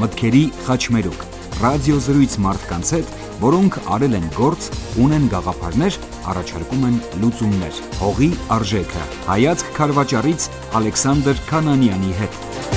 մտքերի խաչմերուկ, ռադիոզրույց մարդկանց հետ, որոնք արել են գործ, ունեն գաղափարներ, առաջարկում են լուծումներ։ Հողի արժեքը։ Հայացք քարվաճառից Ալեքսանդր Քանանյանի հետ։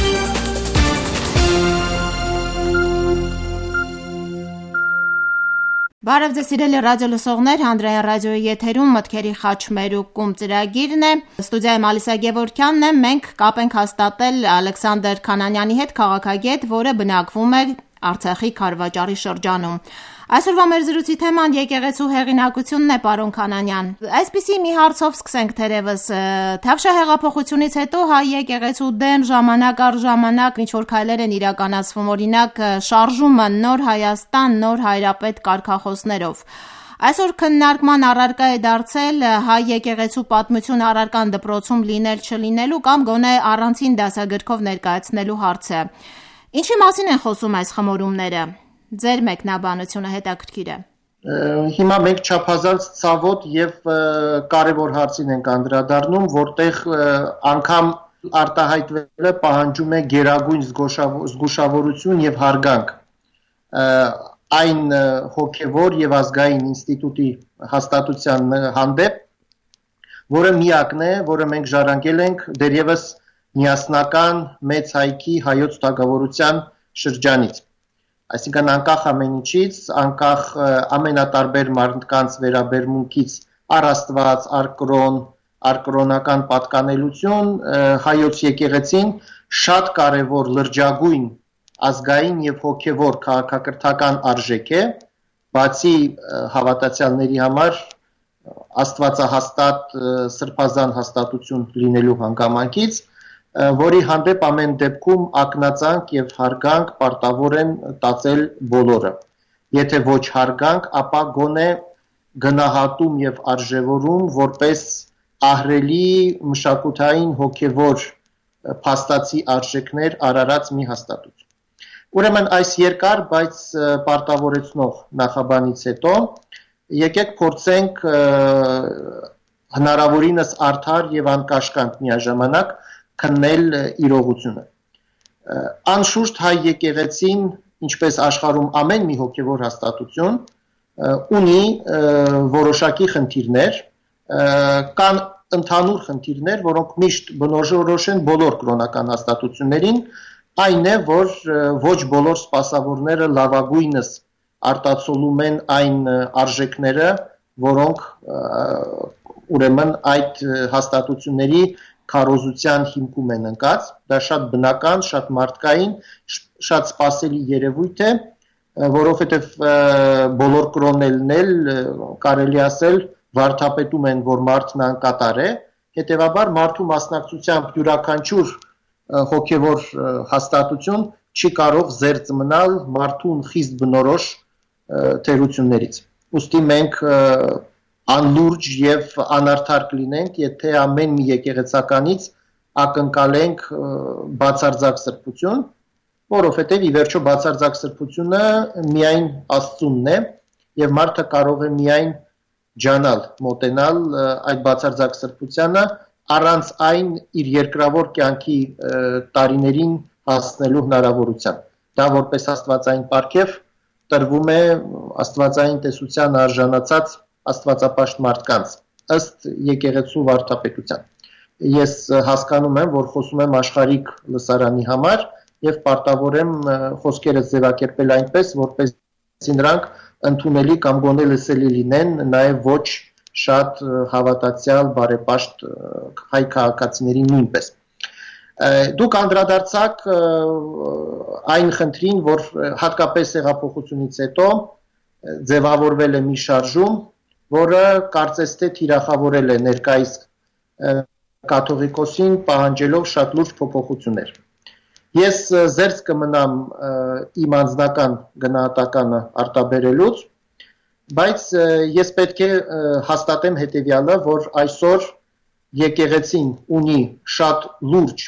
Բարև ձեզ սիրելի ռադիո լսողներ, Հանրային ռադիոյի եթերում մտքերի խաչմերուկում ծրագիրն է։ Ստուդիայում Ալիսա Գևորգյանն է։ Մենք կապ ենք հաստատել Ալեքսանդր Քանանյանի հետ, քաղաքագետ, որը բնակվում է Արցախի Քարվաճառի շրջանում։ Այսօրվա մեր զրույցի թեման եկեղեցու հեղինակությունն է, պարոն Քանանյան։ Այսպիսի մի հարցով սկսենք թերևս։ Թավշյա հեղափոխությունից հետո հայ եկեղեցու դեմ ժամանակ առ ժամանակ ինչ-որ քայլեր են իրականացվում, օրինակ շարժումը Նոր Հայաստան, Նոր Հայրապետ կարգախոսներով։ Այսօր քննարկման առարկա է դարձել հայ եկեղեցու պատմություն առարկան դպրոցում լինել չլինելու կամ գոնե առանցին դասագրքով ներկայացնելու հարցը։ Ինչի մասին են խոսում այս խմորումները։ Ձեր մեկնաբանությունը հետաքրքիր է։ Հիմա մենք չափազանց ցավոտ եւ կարեւոր հարցին ենք անդրադառնում, որտեղ անգամ արտահայտվելը պահանջում է գերագույն զգուշավորություն եւ հարգանք այն հոգեվոր եւ ազգային ինստիտուտի հաստատության հանդեպ, որը միակն է, որը մենք ժառանգել ենք դեռևս միասնական մեծ հայքի հայոց թագավորության շրջանից։ Այսինքն անկախ ամեն ինչից, անկախ ամենատարբեր մարդկանց վերաբերմունքից առ Աստված, առ կրոն, առ կրոնական պատկանելություն, հայոց եկեղեցին շատ կարևոր լրջագույն ազգային եւ հոգեվոր քաղաքակրթական արժեք է, բացի հավատացյալների համար աստվածահաստատ սրբազան հաստատություն լինելու հանգամանքից, որի հանդեպ ամեն դեպքում ակնածանք եւ հարգանք պարտավոր են տածել բոլորը։ Եթե ոչ հարգանք, ապա գոնե գնահատում եւ արժեվորում որպես ահռելի մշակութային հոգեվոր փաստացի արժեքներ արարած մի հաստատություն։ Ուրեմն այս երկար, բայց պարտավորեցնող նախաբանից հետո եկեք փորձենք հնարավորինս արդար եւ անկաշկանդ միաժամանակ քննել իրողությունը։ Անշուշտ հայ եկեղեցին, ինչպես աշխարհում ամեն մի հոգևոր հաստատություն, ունի որոշակի խնդիրներ, կան ընդհանուր խնդիրներ, որոնք միշտ բնորոշ են բոլոր կրոնական հաստատություններին, այն է, որ ոչ բոլոր սպասավորները լավագույնս արտացոլում են այն արժեքները, որոնք ուրեմն այդ հաստատությունների քարոզության հիմքում են ընկած, դա շատ բնական, շատ մարդկային, շատ սպասելի երևույթ է, որովհետև բոլոր կրոններն էլ կարելի ասել վարդապետում են, որ մարդն անկատար է, հետևաբար մարդու մասնակցությամբ յուրաքանչյուր հոգևոր հաստատություն չի կարող զերծ մնալ մարդուն խիստ բնորոշ թերություններից։ Ուստի մենք անլուրջ եւ անարդար կլինենք, եթե ամեն մի եկեղեցականից ակնկալենք բացարձակ սրբություն, որովհետեւ ի վերջո բացարձակ սրբությունը միայն Աստծունն է եւ մարդը կարող է միայն ջանալ, մոտենալ այդ բացարձակ սրբությանը առանց այն իր երկրավոր կյանքի տարիներին հասնելու հնարավորության։ Դա որպես աստվածային պարգև տրվում է աստվածային տեսության արժանացած աստվածապաշտ մարդկանց ըստ եկեղեցու վարդապետության։ Ես հասկանում եմ, որ խոսում եմ աշխարհիկ լսարանի համար եւ պարտավոր եմ խոսքերս ձևակերպել այնպես, որպեսզի նրանք ընդունելի կամ գոնե լսելի լինեն նաեւ ոչ շատ հավատացյալ բարեպաշտ հայ քաղաքացիների նույնպես։ Դուք անդրադարձաք այն խնդրին, որ հատկապես հեղափոխությունից հետո ձևավորվել է մի շարժում, որը կարծես թե թիրախավորել է ներկայիս կաթողիկոսին պահանջելով շատ լուրջ փոփոխություններ։ Ես զերծ կմնամ իմ անձնական գնահատականը արտաբերելուց, բայց ես պետք է հաստատեմ հետևյալը, որ այսօր եկեղեցին ունի շատ լուրջ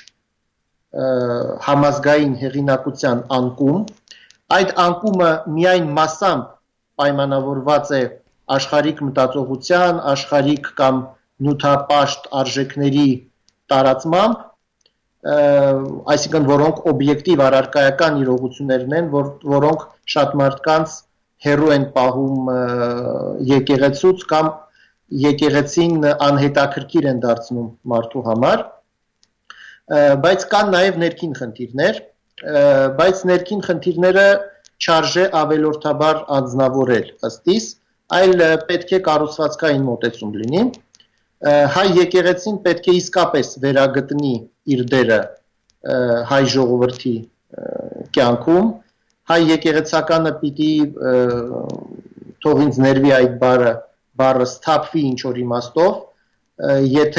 համազգային հեղինակության անկում, այդ անկումը միայն մասամբ պայմանավորված է աշխարհիկ մտածողության, աշխարհիկ կամ նյութապաշտ արժեքների տարածմամբ, այսինքն որոնք օբյեկտիվ առարկայական իրողություններն են, որոնք շատ մարդկանց հեռու են պահում եկեղեցուց կամ եկեղեցին անհետաքրքիր են դարձնում մարդու համար, բայց կան նաև ներքին խնդիրներ, բայց ներքին խնդիրները չարժե ավելորդաբար անձնավորել ըստ իս, այլ պետք է կառուցվածքային մոտեցում լինի, հայ եկեղեցին պետք է իսկապես վերագտնի իր դերը հայ ժողովրդի կյանքում, հայ եկեղեցականը պիտի թող ինձ ներվի այդ բառը սթափվի ինչ-որ իմաստով, եթե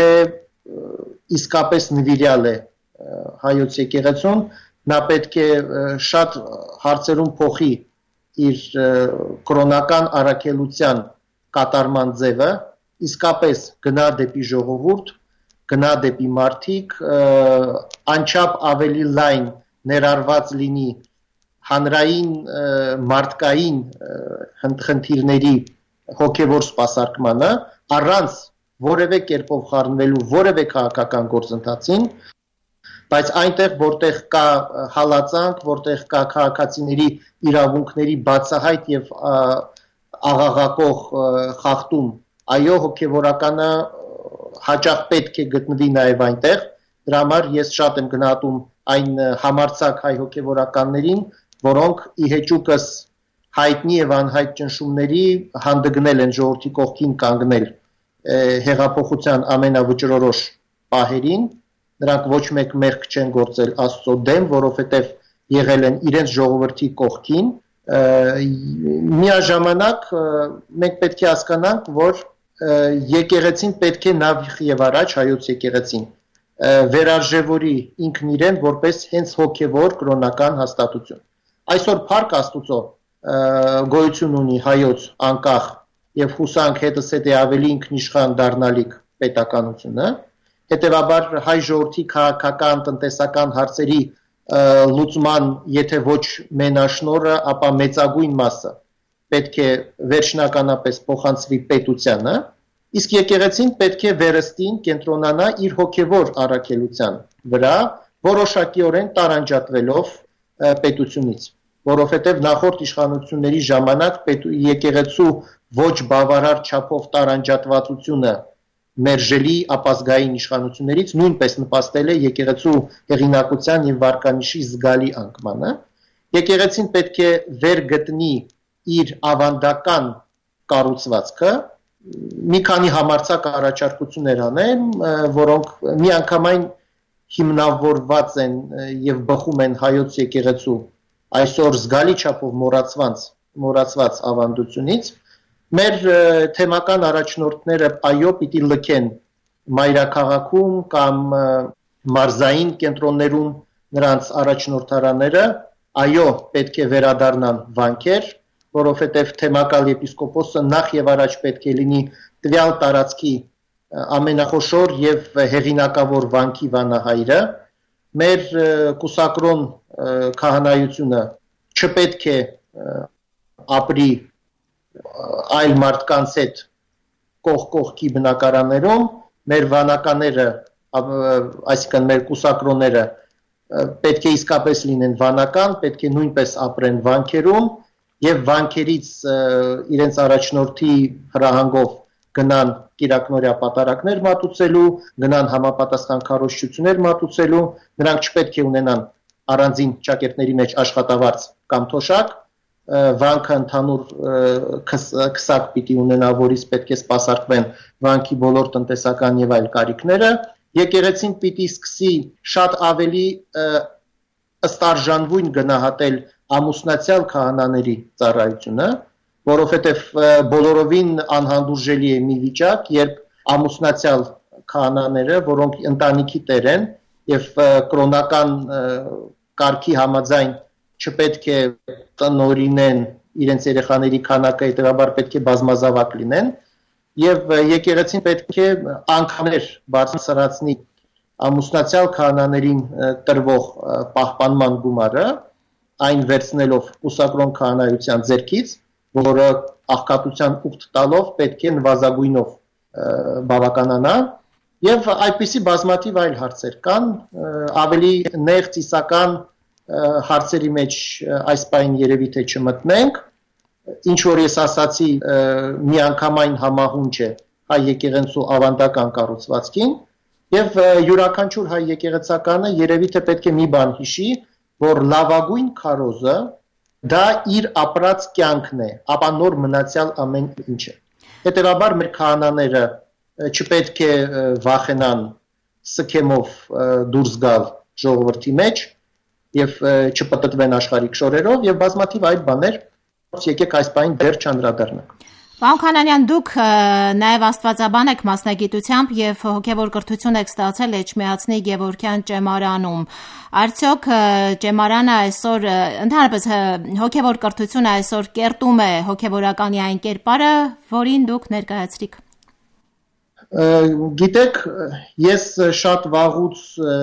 իսկապես նվիրյալ է հայոց եկեղեցուն, նա պետք է շատ հարցերում փոխի իր կրոնական առաքելության կատարման ձևը, իսկապես գնա դեպի ժողովուրդ, գնա դեպի մարդիկ, անչափ ավելի լայն ներառված լինի հանրային մարդկային խնդիրների հոգևոր սպասարկմանը, առանց որևէ կերպով խառնվելու որևէ քաղաքական գործընթացին, բայց այնտեղ, որտեղ կա հալածանք, որտեղ կա քաղաքացիների իրավունքների բացահայտ եւ աղաղակող խախտում, այո, հոգևորականը հաճախ պետք է գտնվի նաև այնտեղ, դրա համար ես շատ եմ գնահատում այն համարձակ հայ հոգևորականներին, որոնք ի հեճուկս հայտնի եւ անհայտ ճնշումների հանդգնել են ժողովրդի կողքին կանգնել հեղափոխության ամենավճռորոշ պահերին, նրանք ոչ մեկ մեղք չեն գործել Աստծո դեմ, որովհետեւ եղել են իրենց ժողովրդի կողքին, միաժամանակ մենք պետք է հասկանանք, որ եկեղեցին պետք է նախ եւ առաջ հայոց եկեղեցին վերարժևորի ինքն իրեն որպես հենց հոգևոր կրոնական հաստատություն։ Այսօր Փառք Աստուծո գոյություն ունի հայոց անկախ եւ հուսանք հետս հետ ավելի ինքնիշխան դառնալիք պետականությունը, հետեւաբար հայ ժողովրդի քաղաքական, տնտեսական հարցերի լուծման, եթե ոչ մենաշնորհը, ապա մեծագույն մասը պետք է վերջնականապես փոխանցվի պետությանը, իսկ եկեղեցին պետք է վերստին կենտրոնանա իր հոգևոր առաքելության վրա, որոշակիորեն տարանջատվելով պետությունից, որովհետև նախորդ իշխանությունների ժամանակ եկեղեցու ոչ բավարար չափով տարանջատվածությունը մերժելի ապազգային իշխանություններից նույնպես նպաստել է եկեղեցու հեղինակության եւ վարկանիշի զգալի անկմանը։ Եկեղեցին պետք է վերգտնի իր ավանդական կառուցվածքը, մի քանի համարձակ առաջարկություններ անեմ, որոնք միանգամայն հիմնավորված են եւ բխում են հայոց եկեղեցու այսօր զգալի չափով մոռացված ավանդությունից։ Մեր թեմական առաջնորդները այո պիտի լքեն մայրաքաղաքում կամ մարզային կենտրոններում նրանց առաջնորդարաները, այո պետք է վերադառնան վանքեր, որովհետև թեմակալ եպիսկոպոսը նախ եւ առաջ պետք է լինի տվյալ տարածքի ամենախոշոր եւ հեղինակավոր վանքի վանահայրը, մեր կուսակրոն քահանայությունը չպետք է ապրի այլ մարդկանց հետ կողքի բնակարաններում, մեր վանակաները, այսինքն մեր կուսակրոնները պետք է իսկապես լինեն վանական, պետք է նույնպես ապրեն վանքերում եւ վանքերից իրենց առաջնորդի հրահանգով գնան կիրակնորյա պատարակներ մատուցելու, գնան համապատասխան քարոզչություններ մատուցելու, նրանք չպետք է ունենան առանձին ճակերտների մեջ աշխատավարձ կամ թոշակ, վանքը ընդհանուր քսակ պիտի ունենա, որից պետք է սպասարկվեն վանքի բոլոր տնտեսական եւ այլ կարիքները, եկեղեցին պիտի սկսի շատ ավելի ըստարժանվույն գնահատել ամուսնացյալ քահանաների ծառայությունը, որովհետև բոլորովին անհանդուրժելի է մի վիճակ, երբ ամուսնացյալ քահանաները, որոնք ընտանիքի տեր են եւ կրոնական կարգի համաձայն չպետք է տնօրինեն իրենց երեխաների քանակը, հետեւաբար պետք է բազմազավակ լինեն եւ եկեղեցին պետք է անգամներ բարձրացնի ամուսնացյալ քահանաներին տրվող պահպանման գումարը, այն վերցնելով կուսակրոն քահանայության ձեռքից, որը աղքատության ուխտ տալով պետք է նվազագույնով բավականանա Եվ այդպիսի բազմաթիվ այլ հարցեր կան, ավելի նեղ ծիսական հարցերի մեջ այս պայն երևի թե չմտնենք, ինչ որ ես ասացի միանգամայն համահունչ է հայ եկեղեցու ավանդական կառուցվածքին, եւ յուրաքանչյուր հայ եկեղեցականը երևի թե պետք է մի բան հիշի, որ լավագույն քարոզը դա իր ապրած կյանքն է, ապա նոր մնացյալ ամեն ինչը։ Հետևաբար մեր քահանաները չպետք է վախենան սքեմով դուրս գալ ժողովրդի մեջ եւ չպտտվեն աշխարհիկ շորերով եւ բազմաթիվ այլ բաներ, եկեք այս բանին դեռ չանդրադառնանք։ Պարոն Քանանյան, դուք նաև աստվածաբան եք մասնագիտությամբ եւ հոգեվոր կրթություն եք ստացել Էջմիածնի Գևորգյան ճեմարանում։ Արդյոք ճեմարանը այսօր ընդհանրապես հոգեվոր կրթությունը այսօր կերտում է հոգեվորականի այն կերպարը, որին դուք ներկայացրիք։ Գիտեք, ես շատ վաղուց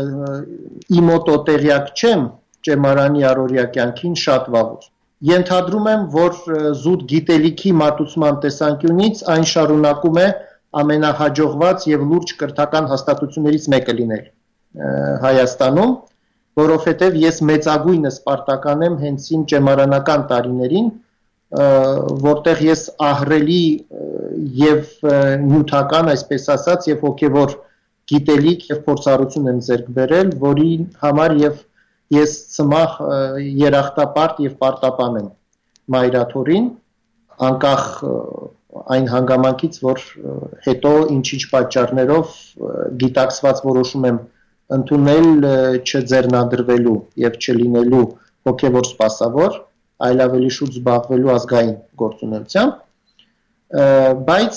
իմոտո տեղյակ չեմ ճեմարանի առօրյա կյանքին շատ վաղուց։ Ենթադրում եմ, որ զուտ գիտելիքի մատուցման տեսանկյունից այն շարունակում է ամենահաջողված եւ լուրջ կրթական հաստատություններից մեկը լինել Հայաստանում, որովհետեւ ես մեծագույնս պարտական եմ հենց իմ ճեմարանական տարիներին, որտեղ ես ահռելի եւ նյութական, այսպես ասած, եւ հոգեվոր գիտելիք եւ փորձառություն եմ ձեռք բերել, որի համար եւ ես ծմախ երախտապարտ եւ պարտապան եմ մայրաթորին, անկախ այն հանգամանքից, որ հետո ինչ-ինչ պատճառներով գիտակցված որոշում եմ ընդունել չձեռնադրվելու եւ չլինելու հոգեվոր սպասավոր, այլ ավելի շուտ զբաղվելու ազգային գործունեությամբ, բայց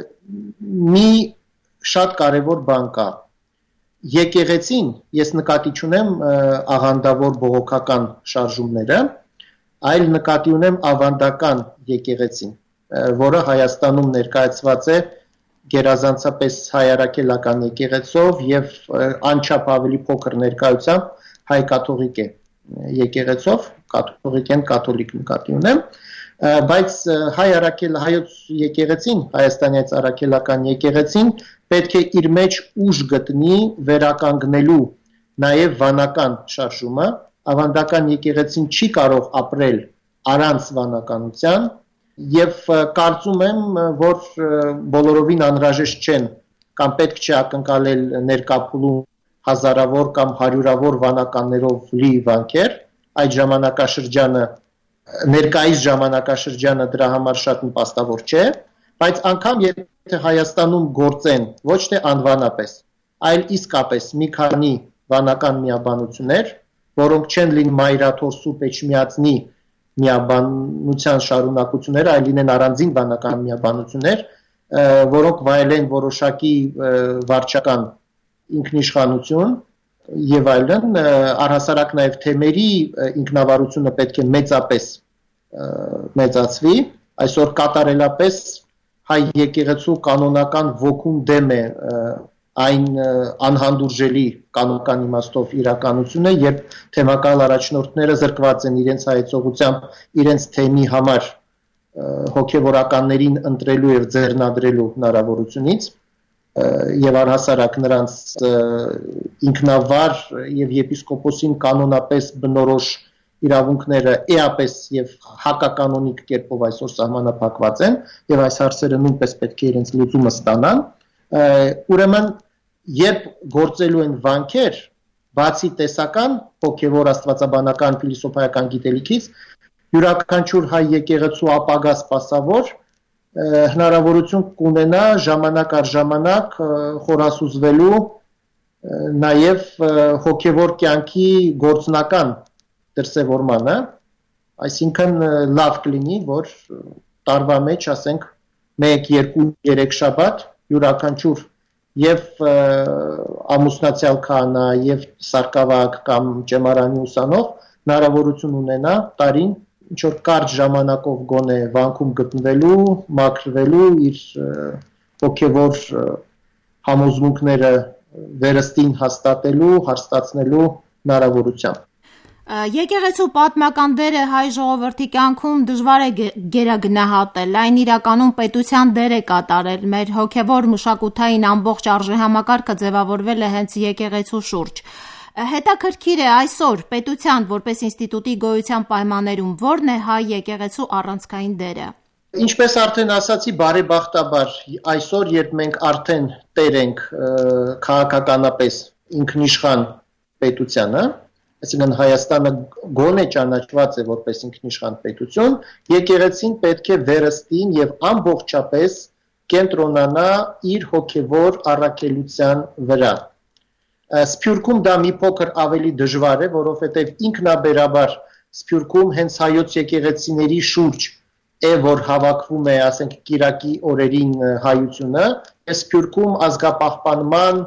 մի շատ կարևոր բան կա։ Եկեղեցին, ես նկատի չունեմ աղանդավոր բողոքական շարժումները, այլ նկատի ունեմ ավանդական եկեղեցին, որը Հայաստանում ներկայացված է գերազանցապես հայ-արաքելական եկեղեցով եւ անչափ ավելի փոքր ներկայությամբ հայ կաթողիկ է եկեղեցով, կաթողիկեն կաթոլիկ նկատի ունեմ, բայց հայոց եկեղեցին, հայաստանյաց արաքելական եկեղեցին պետք է իր մեջ ուժ գտնի վերականգնելու նաև վանական շարժումը, ավանդական եկեղեցին չի կարող ապրել առանց վանականության եւ կարծում եմ, որ բոլորովին անհրաժեշտ չեն կամ պետք չէ ակնկալել ներկապուլում հազարավոր կամ հարյուրավոր վանականներով լի վանքեր, այդ ժամանակաշրջանը ներկայիս ժամանակաշրջանը դրա համար շատ նպաստավոր չէ, բայց անգամ եթե Հայաստանում գործեն ոչ թե անվանապես, այլ իսկապես մի քանի վանական միաբանություններ, որոնք չեն լինի մայրաթոր Սուրբ Էջմիածնի միաբանության շարունակություններ, այլ լինեն առանձին վանական միաբանություններ, որոնք վայելեն որոշակի վարչական ինքնիշխանություն եւ այլն, առհասարակ նաեւ թեմերի ինքնավարությունը պետք է մեծապես մեծացվի, այսօր կատարելապես հայ եկեղեցու կանոնական ոգուն դեմ է այն անհանդուրժելի կանոնական իմաստով իրականությունը, երբ թեմակալ առաջնորդները զրկված են իրենց հայեցողությամբ, իրենց թեմի համար հոգեվորականներին ընտրելու եւ ձեռնադրելու հնարավորությունից եւ առհասարակ նրանց ինքնավար եւ եպիսկոպոսին կանոնապես բնորոշ իրավունքները էապես եւ հակականոնիկ կերպով այսօր սահմանափակված են եւ այս հարցերը նույնպես պետք է իրենց լուծումը ստանան, ուրեմն երբ գործելու են վանքեր, բացի տեսական հոգեվոր աստվածաբանական փիլիսոփայական գիտելիքից, յուրաքանչյուր հայ եկեղեցու ապագա սպասավոր հնարավորություն կունենա ժամանակ առ ժամանակ խորասուզվելու նաև հոգևոր կյանքի գործնական դրսևորմանը, այսինքն լավ կլինի, որ տարվա մեջ, ասենք, 1, 2, 3 շաբաթ յուրաքանչյուր եւ ամուսնացյալ քահանա եւ սարկավակ կամ ճեմարանի ուսանող հնարավորություն ունենա տարին ինչ որ կարճ ժամանակով գոնե վանքում գտնվելու, մաքրվելու, իր հոգևոր համոզմունքները վերստին հաստատելու, հաստատնելու հնարավորությամբ։ Եկեղեցու պատմական դերը հայ ժողովրդի կյանքում դժվար է գերագնահատել, այն իրականում պետության դեր է կատարել, մեր հոգևոր մշակութային ամբողջ արժեհամակարգը ձևավորվել է հենց եկեղեցու շուրջ։ Հետաքրքիր է այսօր պետության որպես ինստիտուտի գոյության պայմաններում ո՞րն է հայ եկեղեցու առանցքային դերը։ Ինչպես արդեն ասացի, բարեբախտաբար այսօր, երբ մենք արդեն տեր ենք քաղաքականապես ինքնիշխան պետությանը, այսինքն Հայաստանը գոնե ճանաչված է որպես ինքնիշխան պետություն, եկեղեցին պետք է վերստին եւ ամբողջապես կենտրոնանա իր հոգեվոր առաքելության վրա։ Սփյուռքում դա մի փոքր ավելի դժվար է, որովհետեւ ինքնաբերաբար Սփյուռքում հենց հայոց եկեղեցիների շուրջ է, որ հավաքվում է, ասենք, կիրակի օրերին հայությունը, Սփյուռքում ազգապահպանման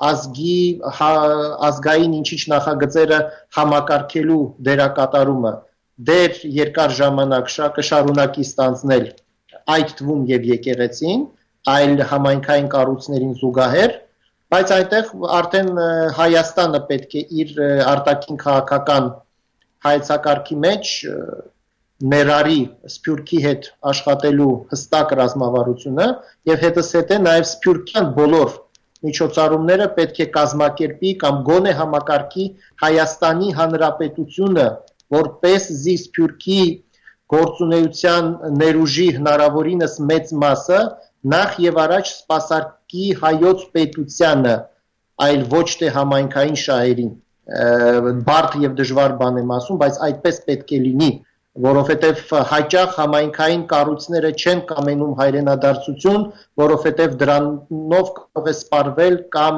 ազգային ինչիչ նախագծերը համակարգելու դերակատարումը դեր երկար ժամանակ կշարունակի ստանձնել այդ թվում եւ եկեղեցին, այլ համայնքային կառույցներին զուգահեռ, բայց այնտեղ արդեն Հայաստանը պետք է իր արտաքին քաղաքական հայեցակարգի մեջ ներառի Սփյուռքի հետ աշխատելու հստակ ռազմավարությունը եւ հետզհետե նաեւ սփյուռքյան բոլոր միջոցառումները պետք է կազմակերպի կամ գոնե համակարգի Հայաստանի Հանրապետությունը որպես Սփյուռքի գործունեության ներուժի հնարավորինս մեծ մասը նախ եւ առաջ սպասարկի հայոց պետությանը, այլ ոչ թե համայնքային շահերին։ Բարդ եւ դժվար բան եմ ասում, բայց այդպես պետք է լինի, որովհետև հաճախ համայնքային կառույցները չեն կամենում հայրենադարձություն, որովհետև դրանով կարող է սպառվել կամ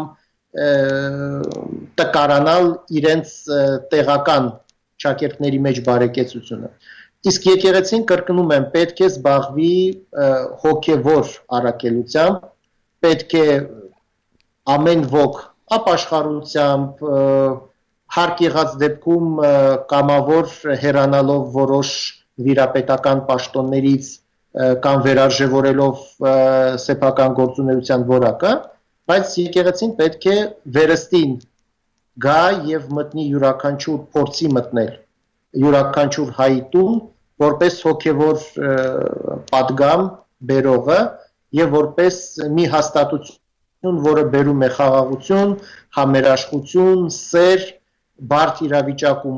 տկարանալ իրենց տեղական ճակերտների մեջ բարեկեցությունը։ Իսկ եկեղեցին, կրկնում եմ, պետք է զբաղվի հոգևոր առաքելությամբ, պետք է ամեն ոք ապաշխարությամբ, հարկ եղած դեպքում կամավոր հեռանալով որոշ վիրապետական պաշտոններից կամ վերարժևորելով սեփական գործունեության որակը, բայց եկեղեցին պետք է վերստին գա եւ մտնի յուրաքանչյուր փորձի մտնել յուրաքանչյուր հայի տուն որպես հոգևոր պատգամ բերողը եւ որպես մի հաստատություն, որը բերում է խաղաղություն, համերաշխություն, սեր, բարդ իրավիճակում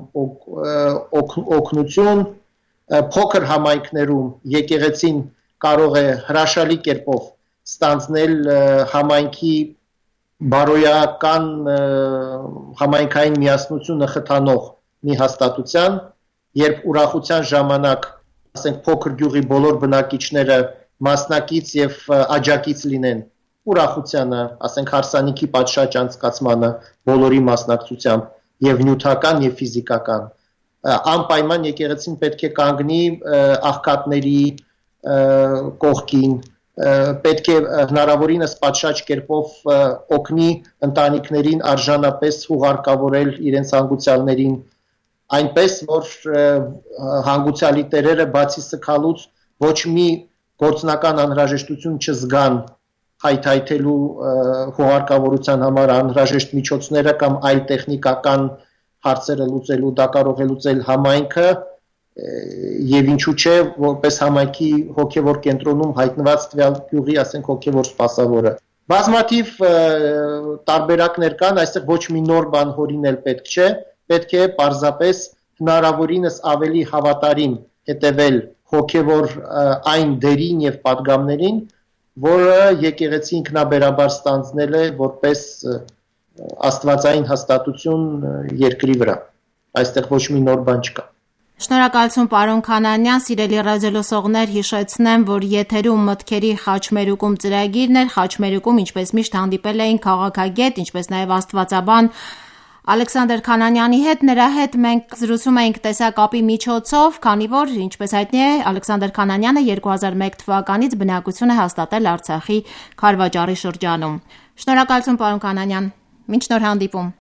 օգնություն, փոքր համայնքներում եկեղեցին կարող է հրաշալի կերպով ստանձնել համայնքի բարոյական համայնքային միասնությունը խթանող մի հաստատության, երբ ուրախության ժամանակ, ասենք, փոքր գյուղի բոլոր բնակիչները մասնակից եւ աջակից լինեն ուրախությանը, ասենք, հարսանիքի պատշաճ անցկացմանը բոլորի մասնակցությամբ եւ նյութական եւ ֆիզիկական, անպայման եկեղեցին պետք է կանգնի աղքատների կողքին, պետք է հնարավորինս պատշաճ կերպով օգնի ընտանիքներին արժանապես հուղարկավորել իրենց հանգուցյալներին, այնպես որ հանգուցյալի տերերը բացի սգալուց ոչ մի գործնական անհրաժեշտություն չզգան հայթայթելու հուղարկավորության համար անհրաժեշտ միջոցները կամ այլ տեխնիկական հարցերը լուծելու, դա կարող է լուծել համայնքը եւ ինչու՞ չէ որպես համայնքի հոգեվոր կենտրոնում հայտնված տվյալ գյուղի, ասենք, հոգեվոր սպասավորը։ Բազմաթիվ տարբերակներ կան, այստեղ ոչ մի նոր բան հորինել պետք չէ, պետք է պարզապես հնարավորինս ավելի հավատարիմ հետևել հոգևոր այն դերին եւ պատգամներին, որը եկեղեցի ինքնաբերաբար ստանձնել է որպես աստվածային հաստատություն երկրի վրա։ Այստեղ ոչ մի նոր բան չկա։ Շնորհակալություն, պարոն Քանանյան, սիրելի ռադիոլսողներ, հիշեցնեմ, որ եթերում մտքերի խաչմերուկում ծրագիրն էր, խաչմերուկում ինչպես միշտ հանդիպել էին քաղաքագետ, ինչպես նաև աստվածաբան Ալեքսանդր Քանանյանի հետ, նրա հետ մենք զրուցում էինք տեսակապի միջոցով, քանի որ, ինչպես հայտնի է, Ալեքսանդր Քանանյանը 2001 թվականից բնակություն է հաստատել Արցախի Քարվաճառի շրջանում։ Շնորհակալություն, պարոն Քանանյան, մինչ նոր հանդիպում։